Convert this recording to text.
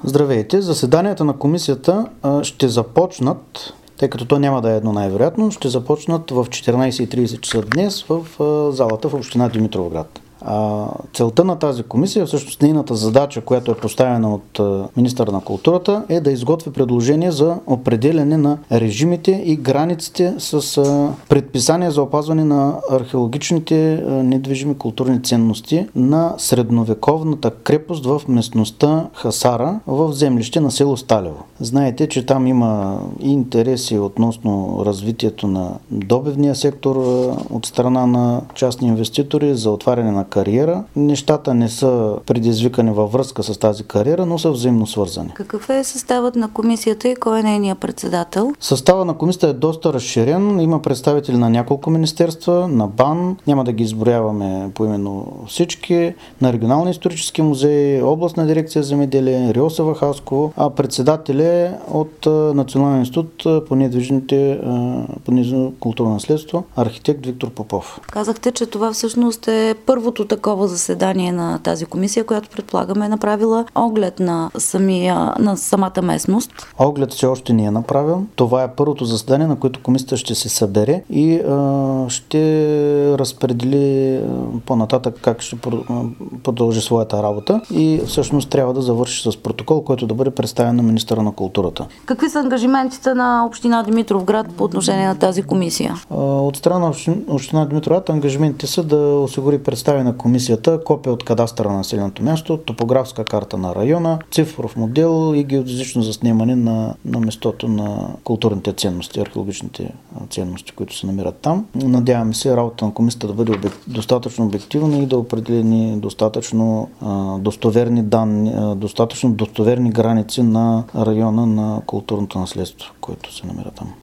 Здравейте! Заседанията на комисията ще започнат, тъй като то няма да е едно най-вероятно, ще започнат в 14:30 часа днес в залата в община Димитровград. Целта на тази комисия, всъщност нейната задача, която е поставена от министъра на културата, е да изготви предложение за определяне на режимите и границите с предписания за опазване на археологичните недвижими културни ценности на средновековната крепост в местността Хасара в землище на село Сталево. Знаете, че там има и интереси относно развитието на добивния сектор от страна на частни инвеститори за отваряне на кариера. Нещата не са предизвикани във връзка с тази кариера, но са взаимно свързани. Какъв е съставът на комисията и кой е нейният председател? Съставът на комисията е доста разширен. Има представители на няколко министерства, на БАН, няма да ги изброяваме поименно всички, на Регионалния исторически музей, Областна дирекция земеделие, РИОСВ Хасково, а председател е от Националния институт по недвижимо културно наследство, архитект Виктор Попов. Казахте, че това всъщност е първото такова заседание на тази комисия, която предполагаме е направила оглед на самата местност. Оглед все още не е направен. Това е първото заседание, на което комисията ще се събере и ще разпредели по-нататък как ще продължи своята работа и всъщност трябва да завърши с протокол, който да бъде представен на министъра на културата. Какви са ангажиментите на община Димитровград по отношение на тази комисия? От страна на община Димитровград ангажиментите са да осигури представяне на комисията копия от кадастъра на населеното място, топографска карта на района, цифров модел и геодезично заснемане на местото на културните ценности, археологичните ценности, които се намират там. Надяваме се работа на комисията да бъде достатъчно обективна и да определи достатъчно достоверни данни, достатъчно достоверни граници на района на културното наследство, което се намира там.